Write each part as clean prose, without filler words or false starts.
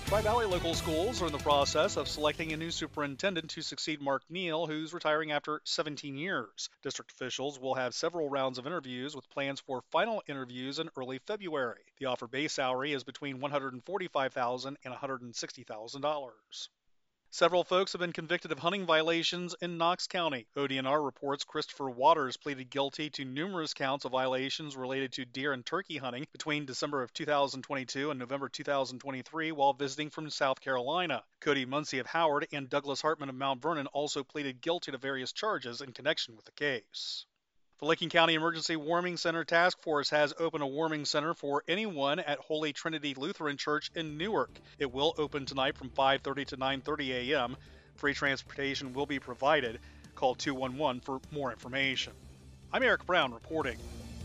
Tri-Valley local schools are in the process of selecting a new superintendent to succeed Mark Neal, who's retiring after 17 years. District officials will have several rounds of interviews with plans for final interviews in early February. The offered base salary is between $145,000 and $160,000. Several folks have been convicted of hunting violations in Knox County. ODNR reports Christopher Waters pleaded guilty to numerous counts of violations related to deer and turkey hunting between December of 2022 and November 2023 while visiting from South Carolina. Cody Muncie of Howard and Douglas Hartman of Mount Vernon also pleaded guilty to various charges in connection with the case. The Licking County Emergency Warming Center Task Force has opened a warming center for anyone at Holy Trinity Lutheran Church in Newark. It will open tonight from 5:30 to 9:30 a.m. Free transportation will be provided. Call 211 for more information. I'm Eric Brown reporting.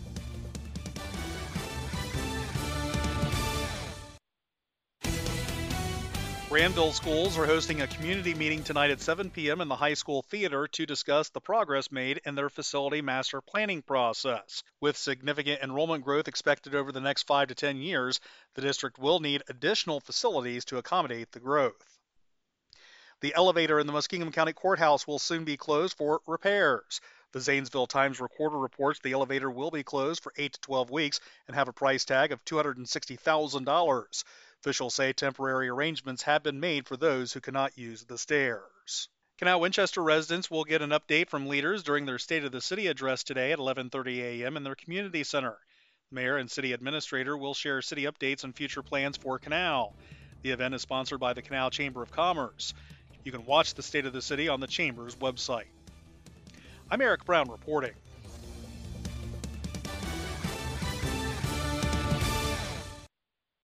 Granville schools are hosting a community meeting tonight at 7 p.m. in the high school theater to discuss the progress made in their facility master planning process. With significant enrollment growth expected over the next 5 to 10 years, the district will need additional facilities to accommodate the growth. The elevator in the Muskingum County Courthouse will soon be closed for repairs. The Zanesville Times-Recorder reports the elevator will be closed for 8 to 12 weeks and have a price tag of $260,000. Officials say temporary arrangements have been made for those who cannot use the stairs. Canal Winchester residents will get an update from leaders during their State of the City address today at 11:30 a.m. in their community center. The mayor and city administrator will share city updates and future plans for Canal. The event is sponsored by the Canal Chamber of Commerce. You can watch the State of the City on the Chamber's website. I'm Eric Brown reporting.